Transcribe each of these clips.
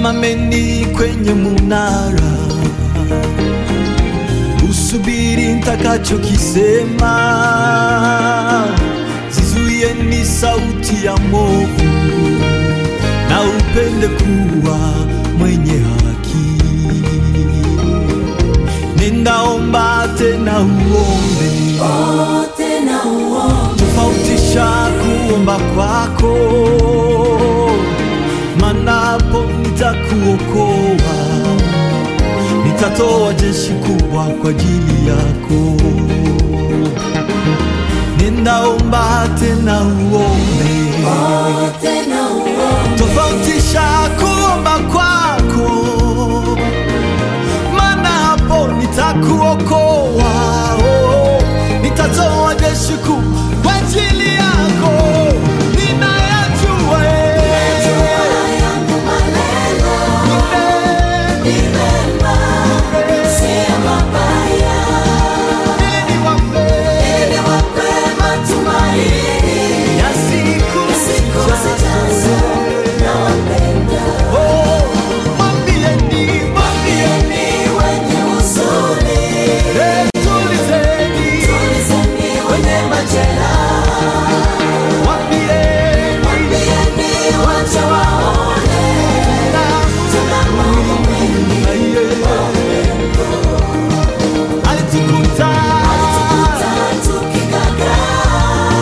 Simameni kwenye munara, usubiri nitakachokisema. Zizuieni sauti ya mwovu, na upende kuwa mwenye haki. Nenda omba tena uombe, tofautisha kuomba kwako, maana hapo nitakuokoa. Nitatoa jeshi kubwa kwa ajili yako. Nenda omba tena uombe, tofautisha kuomba kwako, maana hapo nitakuokoa. Nitatoa jeshi kubwa kwa ajili yako. Ninayajua yangu maneno ni mema, si mabaya, ili niwape matumaini ya siku zijazo. Nawapenda. Mwambieni wenye huzuni, tulizeni wenye majeraha. Mwambieni wacha waone tuna mambo mengi kwa upendo. Alitukuta tukigagaa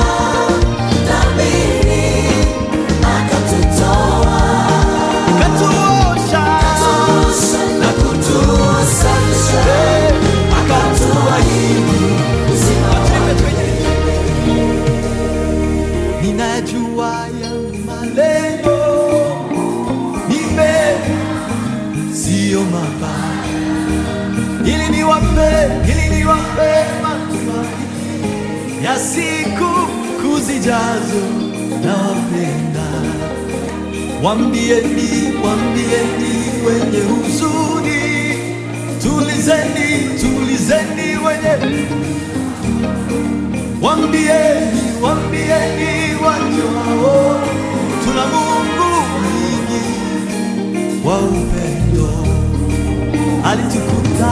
dhambini, akatutoa, katuosha na kutusafisha, akatuahidi uzima wake. Ninajua yangu malengo ni mema, sio mabaya, ili niwape matumaini ya siku zijazo. Nawapenda. Mwambieni wenye huzuni, tulizeni wenye. Mwambieni wajao, tuna Mungu mwingi wa upendo. Alitukuta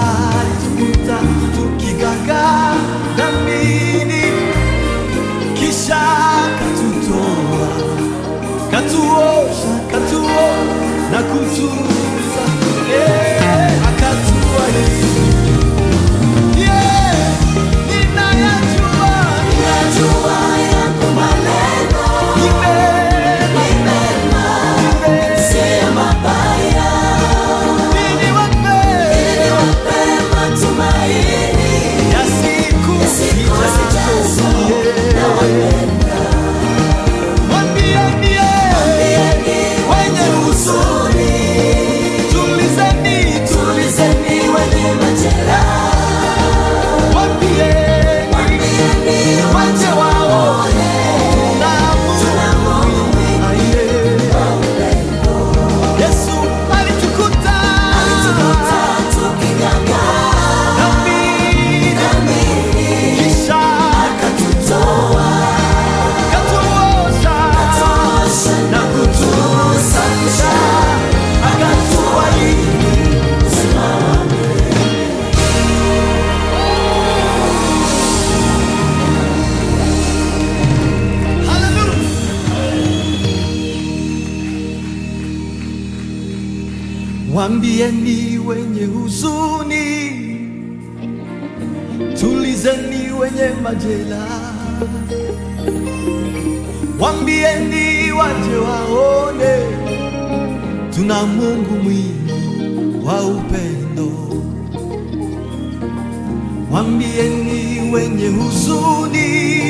tukigagaa dhambini, kisha katutoa, katuosha na kutuza, akatuahidi. Ninajua yangu maneno ni mema, si mabaya, ili niwape matumaini ya siku zijazo. Nawapenda. Mwambieni wenye huzuni, tulizeni wenye majeraha. Mwambieni wacha waone tuna Mungu mwingi wa upendo. Yesu alitukuta tukigagaa dhambini, kisha akatutoa, katuosha na kutusafisha, akatuahidi uzima wake. Mwambieni wenye huzuni, tulizeni wenye majeraha. Mwambieni waje waone tuna Mungu mwingi wa upendo. Mwambieni wenye huzuni,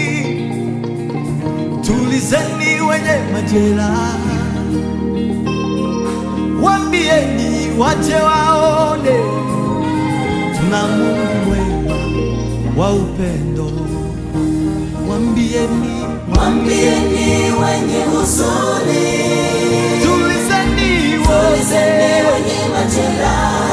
tulizeni wenye majeraha. Mwambieni waje waone tuna Mungu mwema wa upendo. Mwambieni wenye huzuni, tulizeni wenye majeraha.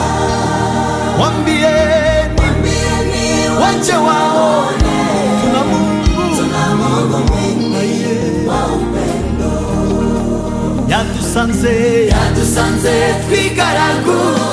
Mwambieni waje waone tuna Mungu mwingi wa upendo. yadusanze twigaragura